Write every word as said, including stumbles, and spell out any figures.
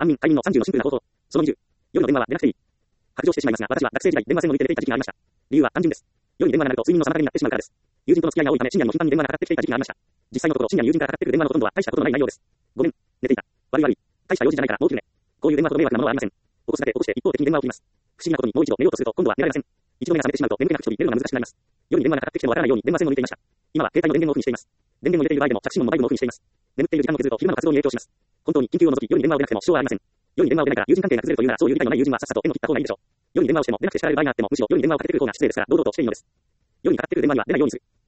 安眠、快眠のさんじゅうのシンプルな方法。そのにじゅう。夜の電話は出なくていい。白状してしまいますが、私は学生時代、電話線を抜いて出ていた時期がありました。理由は単純です。夜に電話が鳴ると睡眠の妨げになってしまうからです。友人との付き合いが多いため、深夜にも頻繁に電話がかかってきていた時期がありました。実際のところ、深夜に友人からかかってくる電話のほとんどは大したことのない内容です。ごめん、寝ていた。悪い悪い。大した用事じゃないから、もう切るね。こういう電話ほど迷惑なものはありません。起こすだけ起こして一方的に電話を切ります。不思議なことにもう一度寝ようとすると、今度は寝られません。一度目が覚めてしまうと眠気が吹き飛び、寝るのが難しくなります。夜に電話がかかってきてもわからないように電話線を抜いていました。今は携帯の電源をオフにしています。電源を入れている場合でも着信もモバイルもオフにしています。眠っている時間を削ると昼間の活動に影響します。本当に緊急を除き夜に電話を出なくても支障はありません。夜に電話を出ないから友人関係が崩れるというなら、そういう理解のない友人はさっさと縁を切った方がいいでしょう。夜に電話をしても出なくて叱られる場合があっても、むしろ夜に電話をかけてくる方が失礼ですから、堂々としていいのです。夜にかかってくる電話には出ないようにする。